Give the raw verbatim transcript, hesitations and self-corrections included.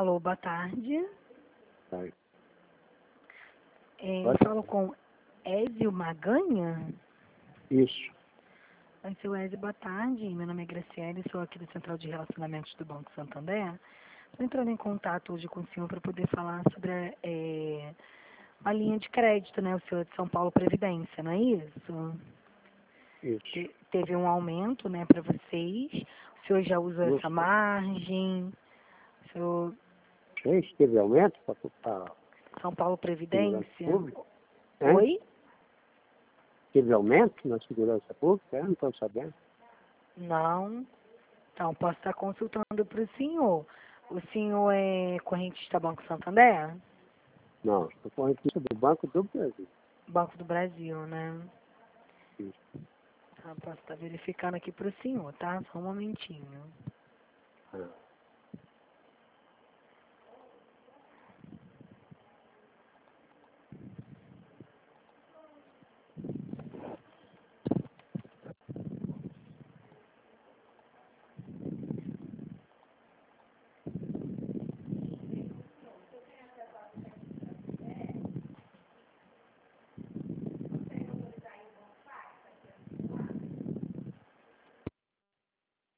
Alô, boa tarde. Tá. É, Pode? falo com Ézio Maganha. Isso. Oi, seu Ézio, boa tarde. Meu nome é Graciele, sou aqui da Central de Relacionamentos do Banco Santander. Estou entrando em contato hoje com o senhor para poder falar sobre é, a linha de crédito, né? O senhor é de São Paulo Previdência, não é isso? Isso. Te- teve um aumento, né, para vocês. O senhor já usa essa Justo. margem? O senhor, Gente, teve aumento para São Paulo a segurança Previdência? pública? Hein? Oi? Teve aumento na segurança pública? Eu não estou sabendo. Não. Então, posso estar consultando para o senhor. O senhor é correntista Banco Santander? Não, estou correntista do Banco do Brasil. Banco do Brasil, né? Isso. Tá, posso estar verificando aqui para o senhor, tá? Só um momentinho. Ah.